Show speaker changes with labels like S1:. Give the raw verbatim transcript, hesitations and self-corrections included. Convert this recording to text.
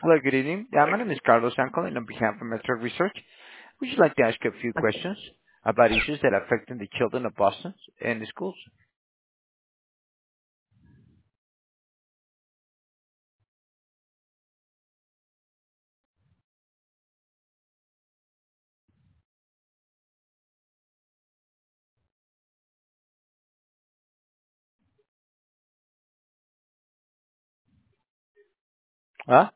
S1: Hello, good evening. Yeah, my name is Carlos. I'm calling on behalf of Metro Research. Would you like to ask you a few questions about issues that are affecting the children of Boston and the schools? Huh?